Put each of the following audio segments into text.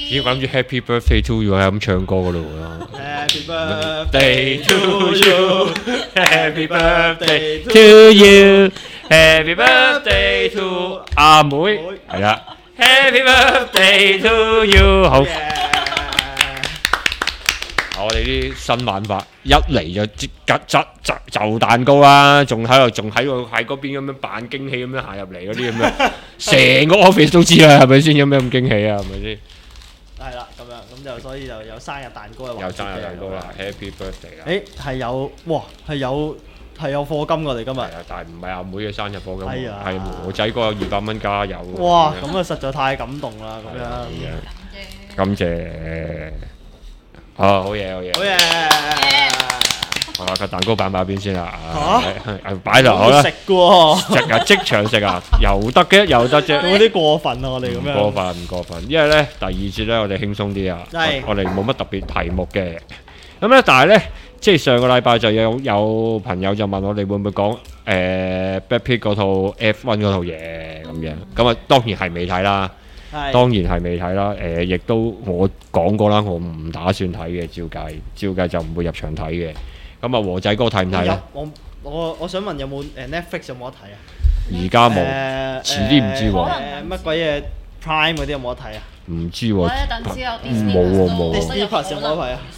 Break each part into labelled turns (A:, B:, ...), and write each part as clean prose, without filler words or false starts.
A: 已經諗住 Happy Birthday to you 係咁唱歌噶咯喎。
B: Happy birthday to
A: you，Happy birthday
B: to
A: to you，Happy birthday to 阿妹，係啦，Happy birthday to you， 好。我哋啲新玩法一嚟就蛋糕啦，仲喺度喺嗰邊咁樣扮驚喜咁樣行入嚟嗰啲咁樣，成個 office 都知啦，係咪先？有咩咁驚喜啊？係咪先？
B: 係啦，咁樣咁就所以就有生日蛋糕嘅環節嘅。
A: 有生日蛋糕啦，Happy birthday 啦！
B: 誒係有，哇係有課金我哋今日。
A: 係啊，但係唔係阿妹嘅生日課金，
B: 係啊
A: 係我仔嗰個200蚊加油。
B: 哇！咁啊實在太感動啦，咁樣。
A: 感謝。好嘢，好嘢。
B: 好嘢！
A: 好啦，個蛋糕擺埋邊先啦。
B: 嚇？
A: 擺就好啦。
B: 食嘅喎。
A: 食啊，即場食啊，又得嘅，又得啫。
B: 有啲過分啊！我哋咁樣。
A: 唔過分，因為咧第二節咧我哋輕鬆啲啊。
B: 係。
A: 我哋冇乜特別題目嘅。咁咧，但係咧，即係上個禮拜就有朋友就問我哋會唔會講Brad Pitt 嗰套 F1 嗰套嘢咁樣。咁啊，當然係未睇啦。當然係未睇啦，亦都我講過啦，我唔打算睇嘅，照計就唔會入場睇嘅。咁啊，和仔哥睇唔睇咧？
B: 我想問有冇Netflix 有冇得睇啊？
A: 而家冇，遲啲唔知喎。
B: 乜鬼嘢 Prime 嗰啲有冇得睇啊？
A: 唔知喎，
C: 冇
A: 冇。
B: Disney Plus 有冇得睇啊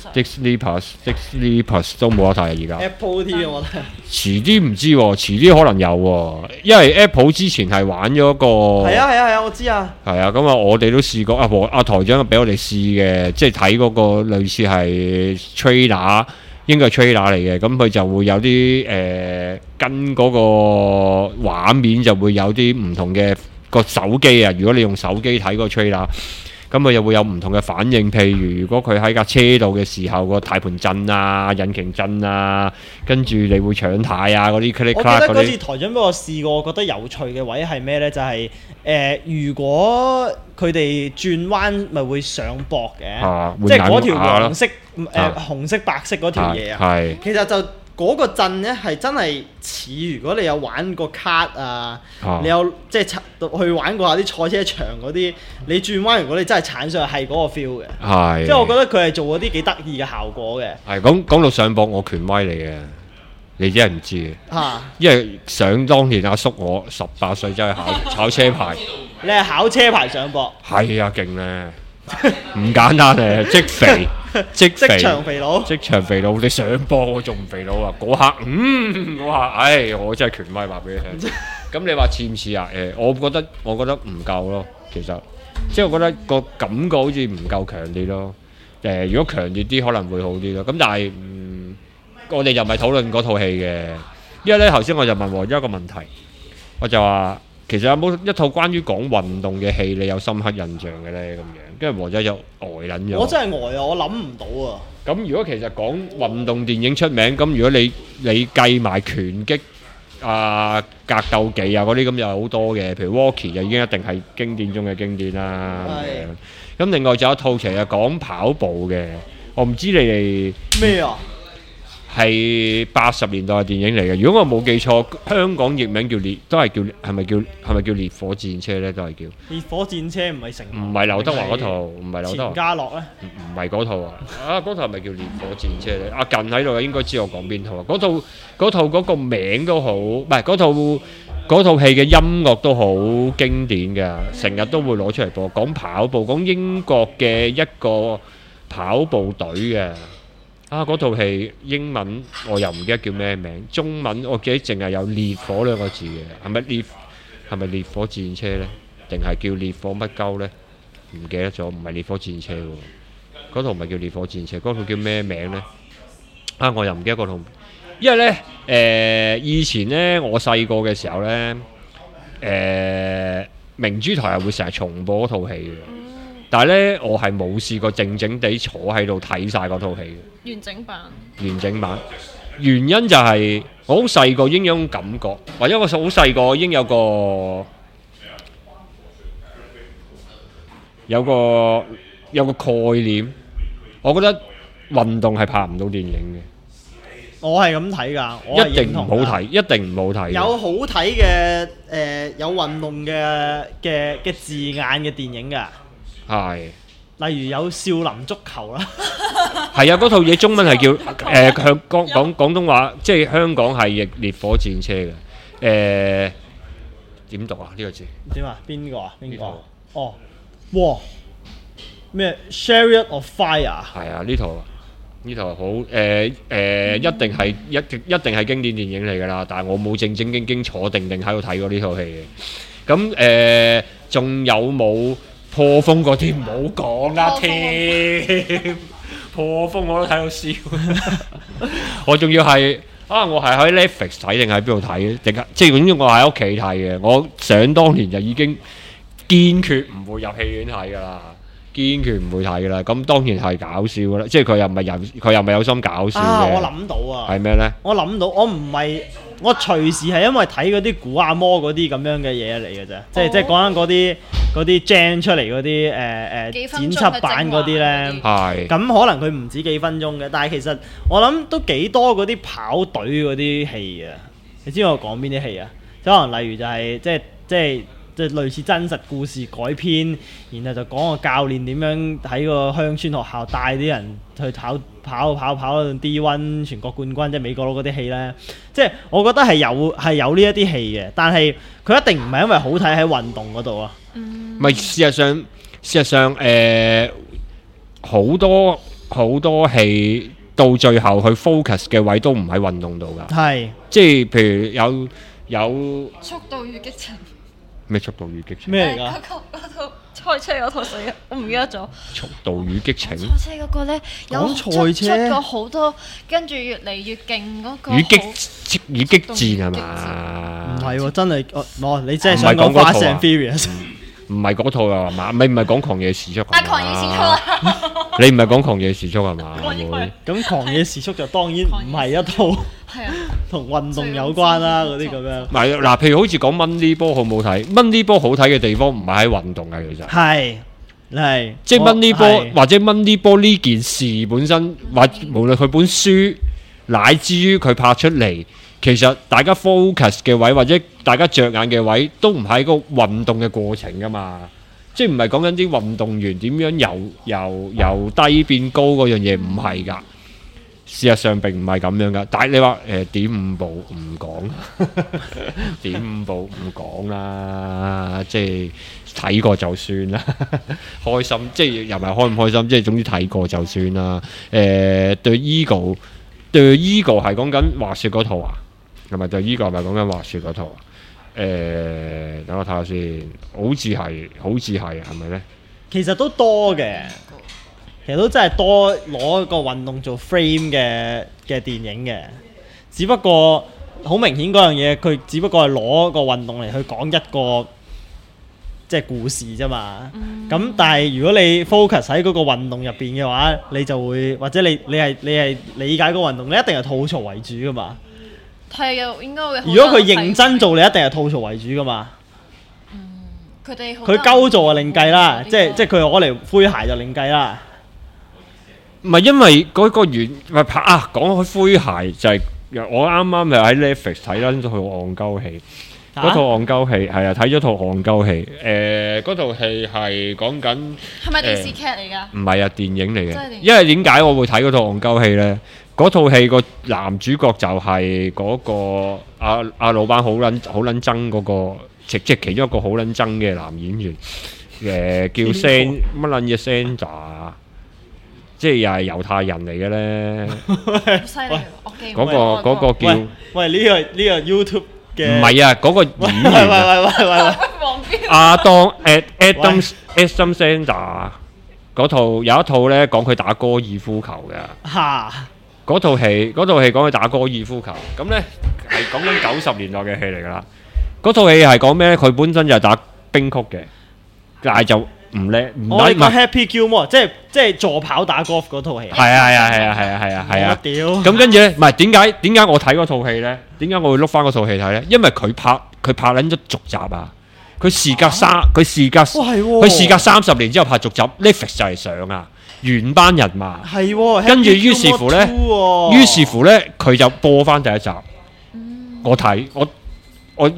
A: Disney Plus 都冇得睇啊！而家
B: Apple TV 有冇得睇？
A: 遲啲唔知喎，遲啲可能有喎，因為 Apple 之前係玩咗個
B: 係啊，我知啊。
A: 係啊，咁啊，我哋都試過阿台長俾我哋試嘅，即係睇嗰個類似係 trailer，應該係 trailer 嚟嘅，咁佢就會有啲跟嗰個畫面就會有啲唔同嘅個手機啊。如果你用手機睇個 trailer，咁佢又會有唔同嘅反應，譬如如果佢喺架車度嘅時候，個軚盤震啊、引擎震啊，跟住你會搶軚啊嗰啲 click clack 嗰啲。
B: 我記得嗰次台長俾我試過，我覺得有趣嘅位係咩呢？就係如果佢哋轉彎咪會上膊嘅，即係嗰條黃色紅色白色嗰條嘢啊。其實就嗰個震呢係真係似，如果你有玩過卡啊，你有即係去玩過下啲賽車場嗰啲，你轉彎如果你真係鏟上去係嗰個 feel 嘅，即係我覺得佢係做嗰啲幾得意嘅效果嘅。
A: 係講到上膊，我權威嚟嘅，你真係唔知嘅。因為想當年阿叔我18歲真係考車牌，
B: 你係考車牌上膊？係
A: 啊，勁咧！唔簡單誒，即
B: 場肥佬，
A: 你上波我仲唔肥佬啊？嗰刻，我真係權威話俾你聽。咁你話似唔似啊？我覺得唔夠咯，其實，即係我覺得個感覺好似唔夠強烈咯。如果強烈啲可能會好啲咯。咁但係，我哋就唔係討論嗰套戲嘅，因為咧頭先我就問黃一個問題，我就話。其實有冇一套關於講運動嘅戲你有深刻印象嘅咧？咁樣，跟住黃仔就呆撚咗。
B: 我真係呆啊！我諗唔到啊！
A: 咁如果其實講運動電影出名，咁如果你計埋拳擊啊、格鬥技啊嗰啲，咁有好多嘅，譬如 Rocky 就已經一定係經典中嘅經典啦。咁另外就有一套其實講跑步嘅，我唔知你哋
B: 咩啊？
A: 係80年代嘅電影嚟嘅，如果我冇記錯，香港譯名係咪叫烈火戰車咧？都係叫
B: 烈火戰車，唔係成
A: 唔係劉德華嗰套，唔係劉德華。
B: 錢嘉樂咧？
A: 唔係嗰套啊！嗰套係咪叫烈火戰車咧？阿近喺度應該知我講邊套啊！嗰套嗰個名都好，唔係嗰套戲嘅音樂都好經典嘅，成日都會攞出嚟播。講跑步，講英國嘅一個跑步隊嘅。嗰套戲英文我又唔記得叫咩名，中文我記得淨係有烈火兩個字嘅，係咪烈火戰車呢？定係叫烈火乜鳩呢？唔記得咗，唔係烈火戰車喎。嗰套唔係叫烈火戰車，嗰套叫咩名呢？我又唔記得嗰套，因為呢，以前呢，我細個嘅時候呢，明珠台係會成日重播嗰套戲嘅。但係咧，我係冇試過靜靜地坐喺度睇晒嗰套戲嘅完整版。原因就係我好細個已經有種感覺，或者我好細個已經有個概念，我覺得運動係拍唔到電影嘅。
B: 我係咁睇㗎，
A: 一定唔好睇，一定唔好睇。
B: 有好睇嘅有運動嘅字眼嘅電影㗎。
A: 係，
B: 例如有少林足球啦，
A: 係啊，嗰套嘢中文係叫講廣東話，即係香港係譯烈火戰車嘅。點讀啊？呢個字
B: 點啊？邊個啊？哦，哇！咩 Chariot of Fire？
A: 係啊，呢套好一定係經典電影嚟㗎啦。但係我冇正經坐定喺度睇過呢套戲嘅。咁仲有冇破風嗰啲？唔好講啦，添破風我都睇到笑。我仲要係我係喺 Netflix 睇定喺邊度睇？即係總之我喺屋企睇嘅。我想當年就已經堅決唔會入戲院睇㗎啦。堅決唔會睇㗎啦，咁當然係搞笑㗎啦，即係佢又唔係有心搞笑嘅。
B: 我諗到啊，
A: 係咩咧？
B: 我諗到，我隨時係因為睇嗰啲古阿摩嗰啲咁樣嘅嘢嚟嘅啫，即係講緊嗰啲 Jam 出嚟嗰啲剪輯版嗰啲咧，咁可能佢唔止幾分鐘嘅，但係其實我諗都幾多嗰啲跑隊嗰啲戲啊！你知我講邊啲戲啊？即可能例如就係即係類似真實故事改編，然後就講個教練點樣喺個鄉村學校帶啲人去跑到 D1 全國冠軍，即係美國佬嗰啲戲呢。即係我覺得係有呢一啲戲嘅，但係佢一定唔係因為好睇喺運動嗰度啊。
A: 咪事實上好多戲到最後佢 focus 嘅位都唔喺運動度㗎。係，即係譬如有
C: 速度與激情。
A: 咩速度與激情？
B: 咩嚟㗎？
C: 嗰套賽車嗰套死啊！我唔記得咗。
A: 速度與激情。
C: 賽車嗰個咧有出過好多，跟住越嚟越勁嗰個。與
A: 激戰係嘛？
B: 唔係喎，真係你真係想講 Fast and Furious？
A: 唔係嗰套啊嘛？唔係講狂野時速。
C: 狂野時速啊！
A: 你唔係講狂野時速係嘛？
B: 咁狂野時速就當然唔係一套同運動有關啦，嗰啲咁樣。
A: 唔係嗱，譬如好似講 Moneyball 好唔好睇？Moneyball 好睇嘅地方唔係喺運動啊，其實
B: 係
A: 即係 Moneyball 或者 Moneyball 呢件事本身，或無論佢本書，乃至於佢拍出嚟，其實大家 focus 嘅位或者大家着眼嘅位，都唔係個運動嘅過程㗎嘛。即係唔係講緊啲運動員點樣由低變高嗰樣嘢，唔係㗎。事實上並唔係咁樣㗎。但係你話點五步唔講，點五步唔講啦。即係睇過就算啦，開心即係又唔係開唔開心，即係總之睇過就算啦。對 Ego 係講緊滑雪嗰套啊，係咪對 Ego 係咪講緊滑雪嗰套啊？等我睇下先，好似係，係咪咧？
B: 其實都多嘅，其實都真係多攞個運動做 frame 嘅電影嘅，只不過好明顯嗰樣嘢，佢只不過係攞個運動嚟去講一個即係故事啫嘛。咁但係如果你 focus 喺嗰個運動入邊嘅話，你就會或者你係理解嗰個運動，你一定係吐槽為主噶嘛。
C: 係啊，應該會。
B: 如果佢認真做，你一定係吐槽為主噶嘛。佢鳩做就另計啦，即係佢攞嚟詼諧就另計啦。
A: 唔係因為嗰個原唔係拍啊，講開詼諧就係我啱啱係喺 Netflix 睇啦，呢套戇鳩戲。嗰套戇鳩戲係啊，睇咗套戇鳩戲。嗰套戲係講緊
C: 係咪電視劇嚟㗎？
A: 唔係啊，電影嚟嘅。因為點解我會睇嗰套戇鳩戲咧？嗰套戲個男主角就係嗰個阿老闆好撚憎嗰個，即係其中一個好撚憎嘅男演員。叫 San 乜撚嘢 Sandra， 即係又係猶太人嚟嘅咧。
C: 好犀利！
A: 嗰個叫
B: 喂呢個 YouTube 嘅
A: 唔係啊，嗰個演員
B: 喂
A: 阿當 Adam Sandler 嗰套有一套咧講佢打高爾夫球嘅嚇。嗰套戲講佢打高爾夫球，咁咧係講緊90年代嘅戲嚟㗎啦。嗰套戲係講咩咧？佢本身就係打冰曲嘅，但係就唔叻。
B: 我哋講 Happy Gilmore，即係助跑打 golf 嗰套戲。係
A: 啊！屌！咁跟住咧，唔係點解我睇嗰套戲咧？點解我會碌翻嗰套戲睇咧？因為佢拍撚咗續集啊！佢事隔30年之後拍續集 ，Netflix 就係上啊！原班人馬，跟住於是乎咧，佢就播翻第一集。我睇，我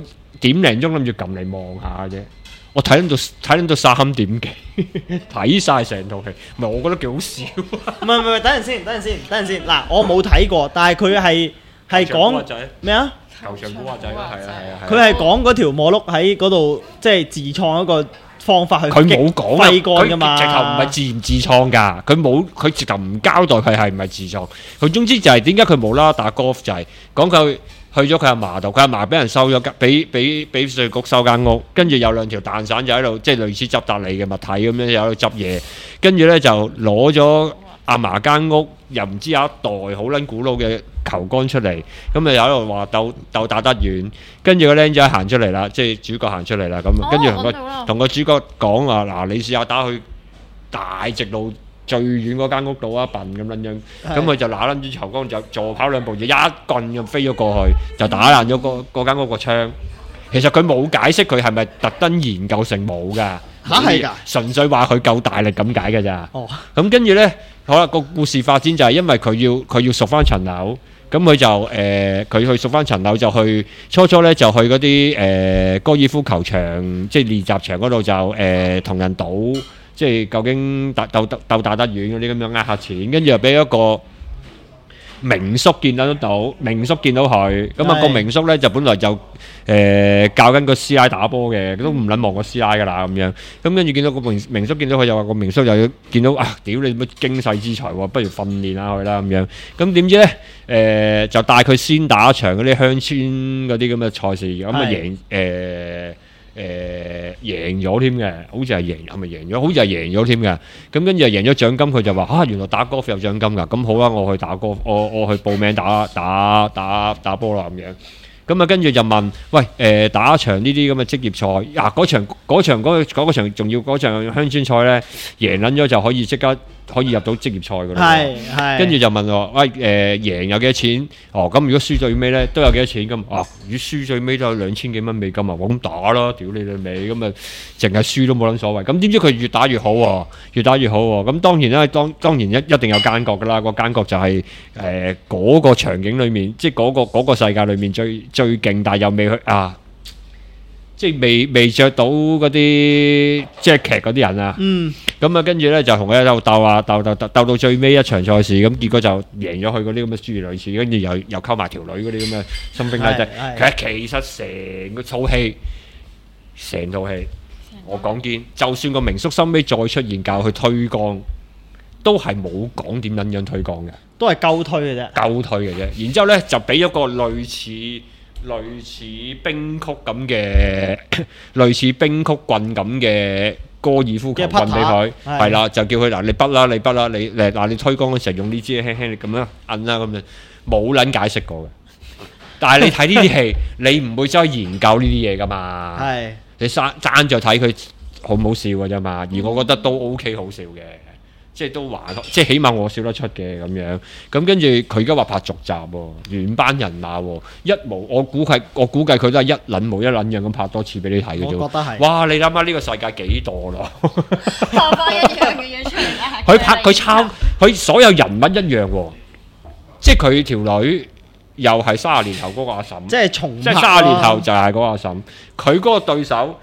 A: 點零鐘諗住撳嚟望下啫。我睇到3點幾，睇晒成套戲，唔係我覺得幾好笑。
B: 唔係，等陣先。嗱，我冇睇過，但係佢係講咩啊？
A: 球場古惑仔啦，係啊。
B: 佢係講嗰條摩碌喺嗰度，即係自創一個方法去
A: 佢冇講
B: 揮桿㗎嘛。
A: 佢直頭唔係自唔自創㗎，佢直頭唔交代佢係唔係自創。佢總之就係點解佢冇啦打 golf 就係講佢。去咗佢阿嫲度，佢阿嫲俾人收咗間，俾稅局收間屋，跟住有2條蛋散就喺度，即係類似執達利嘅物體咁樣，又喺度執嘢，跟住咧就攞咗阿嫲間屋，又唔知有一袋好撚古老嘅球桿出嚟，咁咪喺度話鬥打得遠，跟住個僆仔行出嚟啦，即係主角行出嚟啦，咁跟住同個主角講話嗱，你試下打去大直路。最遠嗰間屋度啊，笨咁撚樣，咁佢就拿撚住球桿就助跑2步，就一棍咁飛咗過去，就打爛咗嗰間屋個窗。其實佢冇解釋佢係咪特登研究成冇㗎，
B: 嚇係㗎，
A: 純粹話佢夠大力咁解㗎咋。
B: 哦，
A: 咁跟住呢，好啦，個故事發展就係因為佢要贖翻層樓，咁佢就佢去贖翻層樓就去初呢就去嗰啲高爾夫球場，即係練習場嗰度就同人賭。即係究竟鬥打得遠嗰啲咁樣呃下錢，跟住又俾一個明叔見到，明叔見到佢，咁啊個明叔咧就本來就教緊個師奶打波嘅，都唔撚望個師奶噶啦咁樣，咁跟住見到個明叔見到佢就話個明叔又要見到啊，屌你乜經世之才喎，不如訓練下佢啦咁樣，咁點知咧就帶佢先打一場嗰啲鄉村嗰啲咁嘅賽事，咁啊贏咗添嘅，好似係係咪贏咗？好似係贏咗添嘅。咁跟住又贏咗獎金，佢就話原來打 golf 有獎金㗎。咁好啦，我去打 golf，我去報名打波啦咁樣。咁啊跟住就問，喂打一場呢啲咁嘅職業賽，嗰場仲要嗰場鄉村賽咧，贏撚咗就可以即刻可以入到職業賽㗎啦。
B: 係。
A: 跟住就問我，贏有幾多錢？咁如果輸最尾咧都有幾多錢咁？如果輸最尾都有2000幾蚊美金啊！我咁打啦，屌你老味咁啊，淨係輸都冇撚所謂。咁點知佢越打越好喎，越打越好喎。咁當然啦，當然一定有奸角㗎啦。個奸角就係嗰個場景裏面，即係嗰個世界裏面最勁，但係又未去即係未着到嗰啲 jacket 嗰啲人啊，咁啊跟住咧就同佢喺度鬥到最尾一場賽事，咁結果就贏咗佢嗰啲咁嘅諸如類似，跟住又溝埋條女嗰啲咁嘅新兵拉仔。其實成套戲，我講堅，就算個明叔收尾再出現教佢推廣，都係冇講點樣推廣嘅，
B: 都係鳩推嘅啫。
A: 然之後咧就俾咗個類似冰曲咁嘅，類似冰曲棍咁嘅高爾夫球棍俾佢，係啦，就叫佢嗱你筆啦，你推桿嘅時候用呢支輕輕你咁樣摁啦，咁樣冇撚解釋過嘅。但係你睇呢啲戲，你唔會走去研究呢啲嘢噶嘛，係你爭就睇佢好唔好笑嘅啫嘛。而我覺得都 OK 好笑嘅。即係都還，即係起碼我笑得出嘅咁樣。咁跟住佢而家話拍續集喎，原班人馬喎，我估計佢都係一撚模一撚樣咁拍多次俾你睇嘅啫。
B: 我覺得係。
A: 哇！你諗下呢個世界幾墮落？
C: 拍翻一樣嘅嘢出嚟啦。
A: 佢抄佢所有人物一樣喎，即係佢條女又係30年後嗰個阿嬸，
B: 即係重拍。
A: 即係30年後就係嗰個阿嬸，佢嗰個對手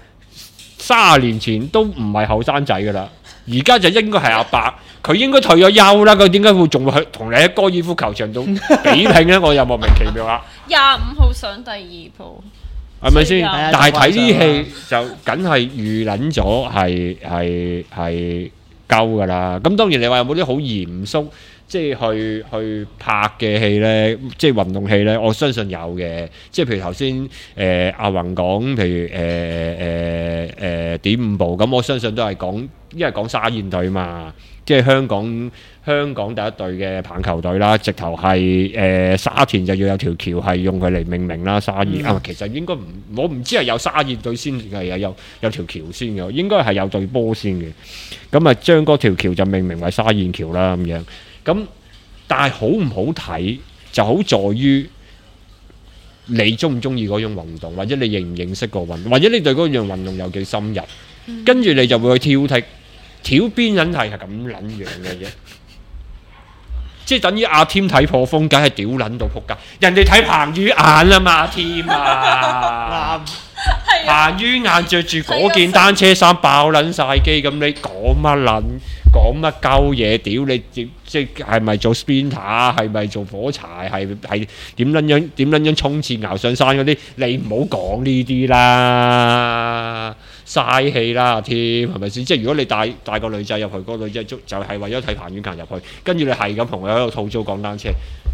A: 30年前都唔係後生仔㗎啦。而家就應該係阿伯，佢應該退咗休啦。佢點解會仲會同你喺高爾夫球場度比拼咧？我又莫名其妙啦。
C: 25號上第2鋪，
A: 係咪先？但係睇啲戲就梗係預撚咗係鳩㗎啦。咁當然你話有冇啲好嚴肅，即係去拍嘅戲咧，即係運動戲咧，我相信有嘅。即係譬如頭先阿宏講，譬如點5步咁，我相信都係講。因為講沙燕隊嘛，即係香港第一隊嘅棒球隊啦，直頭係沙田就要有條橋係用佢嚟命名啦，沙燕其實應該我唔知係有沙燕隊先係有條橋先嘅，應該係有隊波先嘅。咁啊，將嗰條橋就命名為沙燕橋啦咁樣。咁但係好唔好睇就好在於你中唔中意嗰種運動，或者你認唔認識個運動，或者你對嗰樣運動有幾深入，跟住你就會去挑剔。挑邊人係咁撚樣嘅啫，即係等於阿添睇破風，梗係屌撚到仆街。人哋睇彭于晏啊嘛，阿添啊， 彭于晏着住嗰件單車衫爆撚晒機，咁你講乜撚？講乜鳩嘢？屌你即係咪做 sprinter？係咪做火柴？係點撚樣衝刺熬上山嗰啲？你唔好講呢啲啦，嘥氣啦添，係咪先？即係如果你帶個女仔入去，嗰個女仔就係為咗睇彭于晏入去，跟住你係咁同佢喺度吐槽講單車。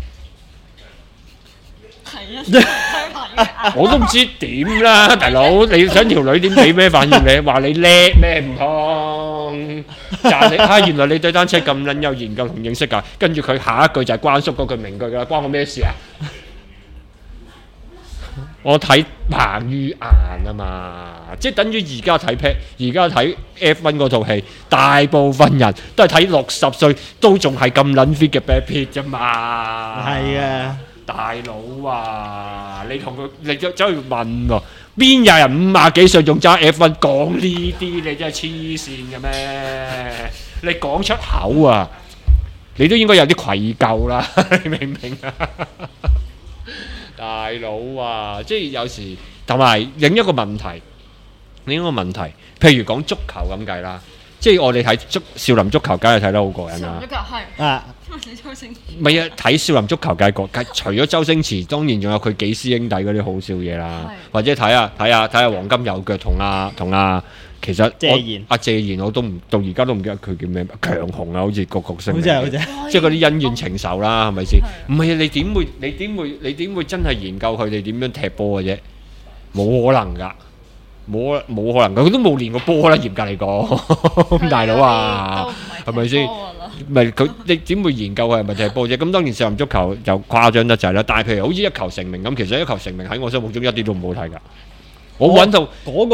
A: 我都唔知點啦，大佬，你想條女點俾咩反應你？話你叻咩唔通？讚你啊！原來你對單車咁撚有研究同認識㗎。跟住佢下一句就係關叔嗰句名句㗎啦，關我咩事啊？我睇彭于晏啊嘛，即係等於而家睇 F1 嗰套戲，大部分人都係睇60歲都仲係咁撚 fit 嘅 Brad Pitt 啫嘛。
B: 係啊。
A: 大佬啊！你走去問喎，邊有人50幾歲仲揸 F1 講呢啲？你真係黐線嘅咩？你講出口啊，你都應該有啲愧疚啦，你明唔明啊？大佬啊，即係有時同埋另一個問題，譬如講足球咁計啦。即係我哋睇少林足球，梗係睇得好過癮啦。少林足球係啊，唔係啊，睇少林足球梗係除咗周星馳，當然仲有佢幾師兄弟嗰啲好笑嘢啦。或者睇下黃金右腳同其實謝賢我都唔到而家都唔記得佢叫咩，強雄啊，好似個角色。好似即係嗰啲恩怨情仇啦，係咪先？唔係啊，你點會真係研究佢哋點樣踢波嘅啫？冇可能㗎。冇可能㗎，佢都冇練過波啦，嚴格嚟講，大佬啊，係咪先？唔係佢，你點會研究佢係咪踢波啫？咁當然少林足球就誇張得滯啦。但係譬如好似一球成名咁，其實一球成名喺我心目中一啲都唔好睇㗎。我揾到嗰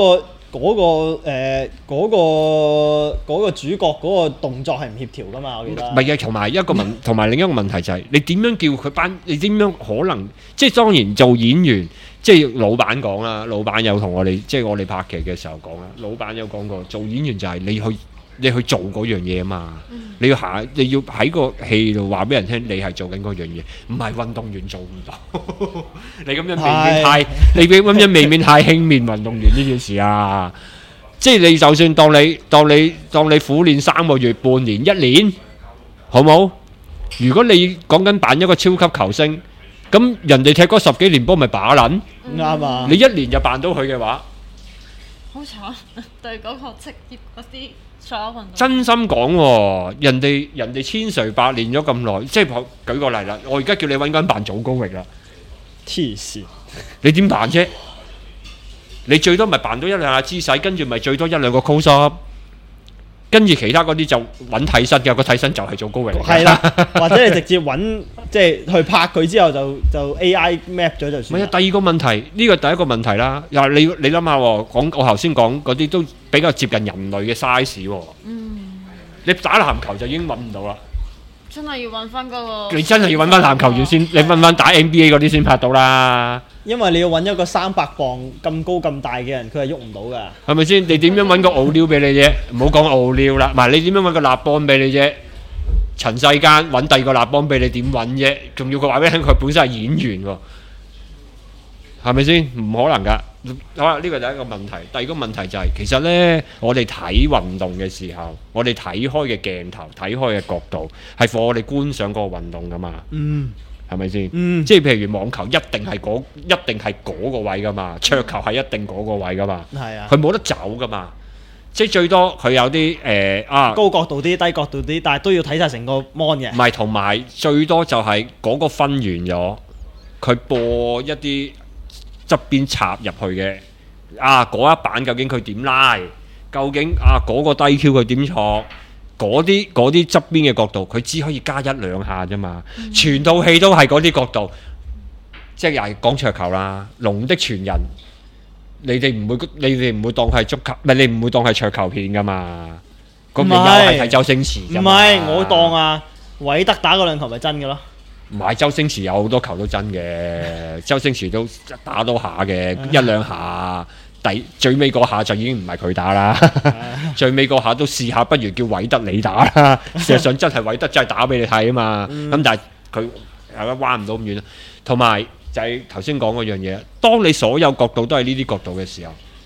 B: 個主角嗰個動作係唔協調㗎嘛，我記得。
A: 唔係啊，同埋另一個問題就係你點樣叫佢你點樣可能？即係當然做演員。即係老闆講啦，老闆有同我哋，即係我哋拍劇嘅時候講啦。老闆有講過，做演員就係你去做嗰樣嘢啊嘛。你要喺個戲度話俾人聽，你係做緊嗰樣嘢，唔係運動員做唔到。你咁樣未免太輕蔑運動員呢件事啊！即係你就算當你苦練3個月、半年、1年，好冇？如果你講緊扮一個超級球星。咁人哋踢嗰10幾年波咪把撚
B: 啱啊！
A: 你1年就扮到佢嘅話，
C: 好慘對嗰個職業嗰啲所有運動。
A: 真心講喎，人哋千錘百練咗咁耐，即係舉個例啦，我而家叫你揾個人扮祖高域啦，
B: 黐線！
A: 你點扮啫？你最多咪扮到1-2下姿勢，跟住咪最多1-2個 close up。跟住其他嗰啲就揾替身嘅，個替身就係做高榮。
B: 係啦，或者你直接揾即係去拍佢之後就 AI map 咗就算。
A: 唔係啊，第二個問題，呢個第一個問題啦。又你諗下喎，我頭先講嗰啲都比較接近人類嘅 size 喎。你打籃球就已經揾唔到啦。
C: 真係要揾翻嗰個。
A: 你真係要揾翻籃球員先，你揾翻打 NBA 嗰啲先拍到啦。
B: 因為你要揾一個300磅咁高咁大嘅人，佢係喐唔到㗎。
A: 係咪先？你點樣揾個奧廖俾你啫？唔好講奧廖啦，唔係你點樣揾個立邦俾你啫？塵世間揾第二個立邦俾你點揾啫？仲要佢話俾你聽，佢本身係演員喎，係咪先？唔可能㗎。好啦，呢個第一個問題。第二個問題就係其實呢，我哋睇運動嘅時候，我哋睇開嘅鏡頭、睇開嘅角度係幫我哋觀賞嗰個運動㗎嘛。係咪先？即係譬如網球一定係嗰個位噶嘛，桌球係一定嗰個位噶嘛，佢冇得走噶嘛。即係最多佢有啲
B: 高角度啲、低角度啲，但係都要睇晒成個 mon 嘅。
A: 唔係，同埋最多就係嗰個分完咗，佢播一啲側邊插入去嘅嗰一板究竟佢點拉？究竟嗰個低 Q 佢點錯？嗰啲側邊嘅角度，佢只可以加1-2下啫嘛。全套戲都係嗰啲角度，即係又係講桌球啦。龍的傳人，你哋唔會當佢係足球，唔係你唔會當係桌球片噶嘛？咁你又係睇周星馳啫嘛？
B: 唔係，我當韋德打嗰兩球咪真嘅咯。
A: 唔係，周星馳有好多球都真嘅，周星馳都打到下嘅1-2下。最尾嗰下就已經唔係佢打啦，最尾嗰下都試下，不如叫韋德你打啦。事實上真係韋德真係打俾你睇啊嘛。咁但係佢係咪彎唔到咁遠？同埋就係頭先講嗰樣嘢，當你所有角度都係呢啲角度嘅時候，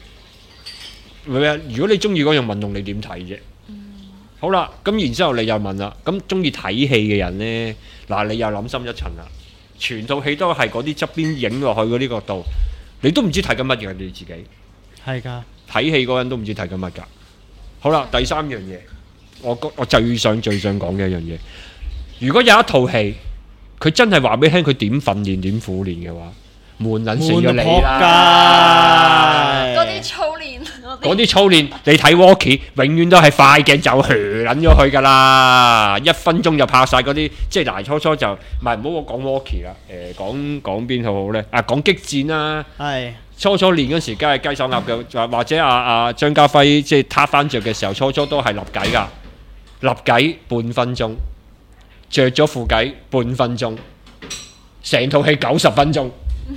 A: 如果你中意嗰樣運動，你點睇啫？好啦，咁然之後你又問啦，咁中意睇戲嘅人呢，嗱你又諗深一層啦，全套戲都係嗰啲側邊影落去嗰啲角度，你都唔知睇緊乜嘢，你自己
B: 係㗎，
A: 睇戲嗰個人都唔知睇緊乜㗎。好啦，第三樣嘢，我最想講嘅一樣嘢，如果有一套戲，佢真係話俾你聽佢點訓練點苦練嘅話，悶撚死咗你啦！
C: 嗰啲操練，
A: 你睇 Walkie 永遠都係快鏡就撚咗佢㗎啦，1分鐘就拍晒嗰啲，即係嗱初就唔係唔好我講 Walkie 啦，講邊套好咧？講激戰啦，
B: 係
A: 初練嗰時梗係雞手鴨腳，或者張家輝即係撻翻着嘅時候，初都係立計㗎，立計半分鐘，着咗副計半分鐘，成套戲90分鐘。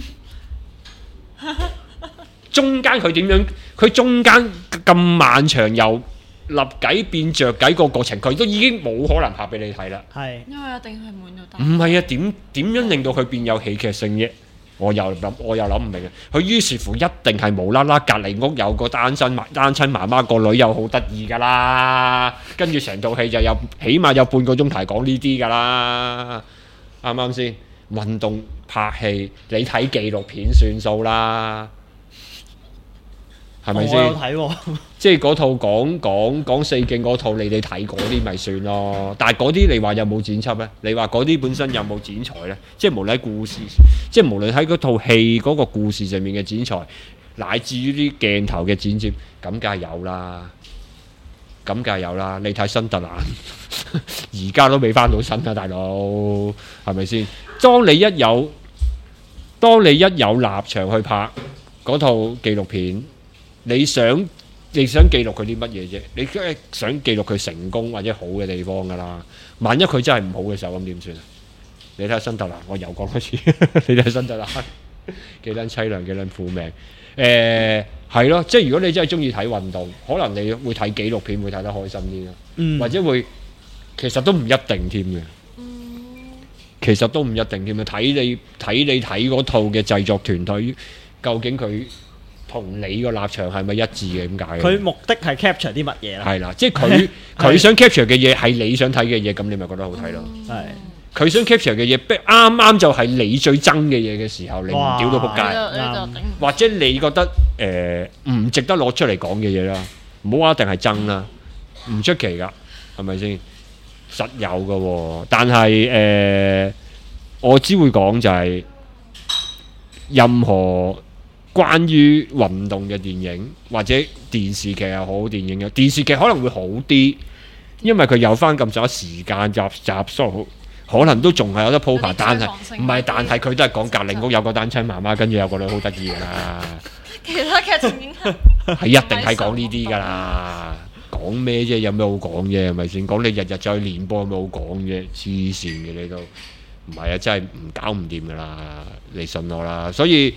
A: 中間佢點樣？佢中間咁漫長，由立計變着計個過程，佢都已經冇可能拍俾你睇啦。
B: 係，
C: 因為一定係悶到打。
A: 唔係啊，點樣令到佢變有戲劇性啫？我又諗唔明啊！佢於是乎一定係無啦啦，隔離屋有個單親媽媽個女又好得意㗎啦，跟住成套戲就起碼有半個鐘頭講呢啲㗎啦，啱唔啱先？運動拍戲，你睇紀錄片算數啦，係咪先？
B: 我有睇喎，
A: 即係嗰套講四徑嗰套，你哋睇嗰啲咪算咯。但係嗰啲你話有冇剪輯呢？你話嗰啲本身有冇剪裁呢？即係無論喺故事，即係無論喺嗰套戲嗰個故事上面嘅剪裁，乃至於啲鏡頭嘅剪接，咁梗係有啦。你睇新特蘭，而家都未翻到身啊，大佬，係咪先？當你一有立場去拍嗰套紀錄片，你想記錄佢啲乜嘢啫？你梗係想記錄佢成功或者好嘅地方㗎啦。萬一佢真係唔好嘅時候，咁點算啊？你睇下新特蘭，我又講一次，你睇下新特蘭幾撚凄涼，幾撚苦命。係咯，即係如果你真係中意睇運動，可能你會睇紀錄片會睇得開心啲咯，或者會其實都唔一定添嘅。其實都唔一定添啊！睇你睇嗰套嘅製作團隊，究竟佢同你個立場係咪一致嘅？點解？
B: 佢目的係 capture 啲乜嘢啦？
A: 係啦，即係佢想 capture 嘅嘢係你想睇嘅嘢，咁你咪覺得好睇咯。
B: 係
A: 佢想 capture 嘅嘢，啱啱就係你最憎嘅嘢嘅時候，你唔屌到仆街，或者你覺得唔值得攞出嚟講嘅嘢啦，唔好話一定係憎啦，唔出奇㗎，係咪先？實有嘅喎，但係我只會講就係任何關於運動嘅電影或者電視劇又好，電影嘅電視劇可能會好啲，因為佢有翻咁多時間集數，可能都仲係有得鋪排，但係佢都係講隔離屋有個單親媽媽，跟住有個女好得意㗎啦。
C: 其他劇情應該
A: 係一定係講呢啲㗎啦。講咩啫？有咩好講啫？係咪先？講你日日再練波有咩好講啫？黐線嘅你都唔係啊！真係唔搞唔掂噶啦！你信我啦。所以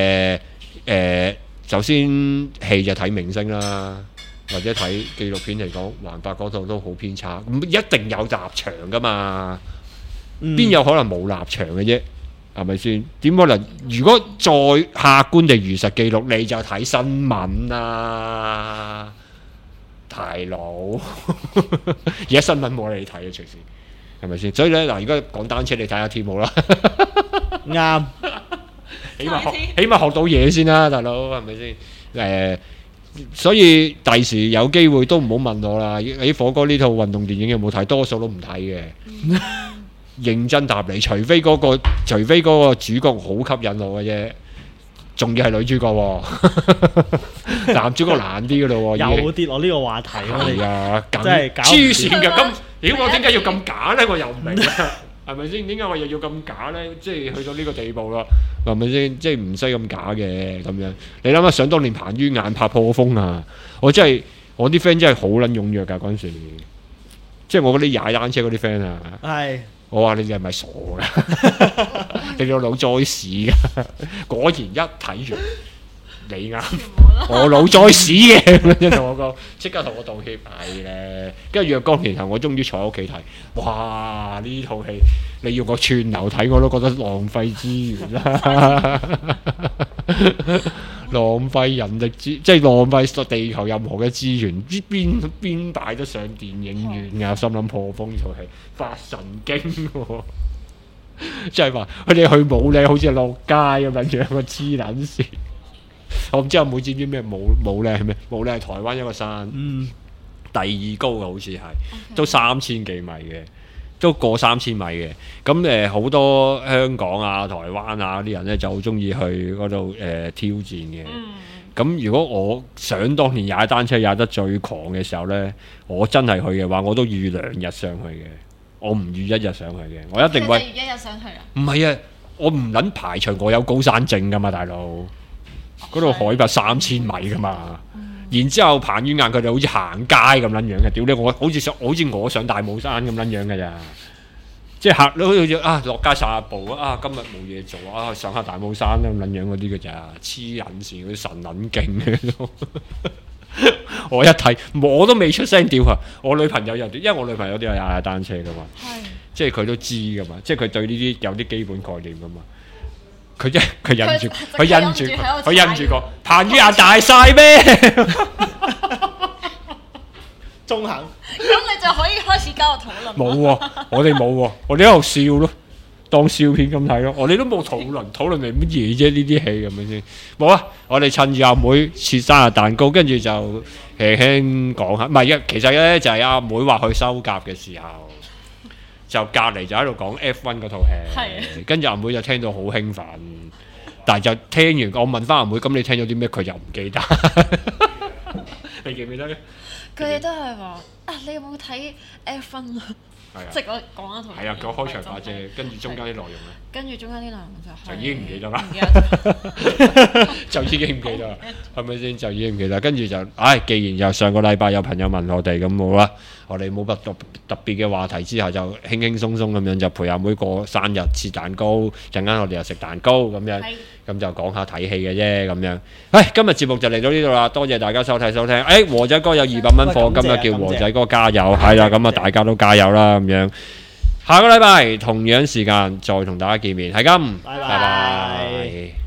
A: 首先戲就睇明星啦，或者睇紀錄片嚟講，環法嗰套都好偏差，唔一定有立場噶嘛。邊有可能冇立場嘅啫？係咪先？點可能？如果再客觀地如實記錄，你就睇新聞啦。大佬，而家新聞冇你睇啊，隨時係咪先？所以咧嗱，而家講單車，你睇下 team 好啦，
B: 啱，
A: 起碼學到嘢先啦，大佬係咪先？所以第時有機會都唔好問我啦。喺火哥呢套運動電影有冇睇？多數都唔睇嘅，認真答你，除非嗰個主角好吸引我嘅啫。仲要係女主角喎，男主角難啲嘅咯喎，
B: 又跌落呢個話題咯。
A: 係啊，
B: 真係
A: 黐線㗎！咁屌我點解要咁假咧？我又唔明啊，係咪先？點解我又要咁假咧？即係去到呢個地步啦，係咪先？即係唔使咁假嘅咁樣。你諗下，想當年彭于晏拍破風啊！我啲 friend 真係好撚踴躍㗎嗰陣時，即係我嗰啲踩單車嗰啲 friend 啊。係。我話你哋係咪傻㗎？你個腦栽屎㗎！果然一睇完，你啱，我腦栽屎嘅咁樣同我講，即刻同我道歉係咧。跟住若干年後，我終於坐喺屋企睇，哇！呢套戲你要個串流睇，我都覺得浪費資源啦。 浪費人力資，即係浪費地球任何嘅資源，邊擺得上電影院啊？心諗破風呢套戲發神經喎、即係話佢哋去武嶺好似係落街咁樣個黐撚線。我唔知阿妹知唔知咩武嶺係咩？武嶺係台灣一個山，第二高嘅好似係，都3000幾米嘅。都過3000米嘅，咁好多香港啊、台灣啊啲人咧就好中意去嗰度挑戰嘅。咁如果我想當年踩單車踩得最狂嘅時候咧，我真係去嘅話，我都預2日上去嘅，我唔預1日上去嘅，我一定會。
C: 預1日上去啊？
A: 唔係啊，我唔撚排除我有高山症噶嘛，大佬。嗰度海拔3000米噶嘛。然之後彭于晏佢哋好似行街咁撚樣嘅，屌你我好似我上大帽山咁撚樣嘅咋，即係行到好似落街散下步啊，今日冇嘢做啊，上下大帽山咁撚樣嗰啲嘅咋，黐撚線嗰啲神撚勁嘅都，我一睇我都未出聲屌啊！我女朋友又因為我女朋友都有踩下單車噶嘛，即係佢都知噶嘛，即係佢對呢啲有啲基本概念噶嘛。佢忍住個彭于晏大晒咩？
B: 中肯。
C: 咁你就可以開始交流討論。
A: 冇喎，我哋冇喎，我哋喺度笑咯，當笑片咁睇咯。我哋都冇討論嚟乜嘢啫？呢啲戲咁樣先冇啊！我哋趁住阿妹切生日蛋糕，跟住就輕輕講下。唔係其實咧就係阿妹話去修甲嘅時候。就隔離就喺度講 F1 嗰套戲，跟住阿妹就聽到好興奮，但係就聽完我問翻阿妹，咁你聽咗啲咩？佢又唔記得，你記唔記得咧？
C: 佢哋都係話你有冇睇 F1 啊？即係我講一套。係啊，
A: 講開場白啫，跟住中間啲內容咧。
C: 跟住中間啲內容就
A: 已經唔記得啦，就已經唔記得啦，係咪先？就已經唔記得，跟住就，既然又上個禮拜有朋友問我哋，咁好啦，我哋冇乜特別嘅話題之後，就輕輕鬆鬆咁樣就陪阿妹過生日切蛋糕，陣間我哋又食蛋糕咁樣，咁就講下睇戲嘅啫咁樣。今日節目就嚟到呢度啦，多謝大家收睇收聽。和仔哥有200蚊課金啊，叫和仔哥加油，係啦，咁啊大家都加油啦咁樣。下個禮拜同樣時間再同大家見面，係咁，拜拜。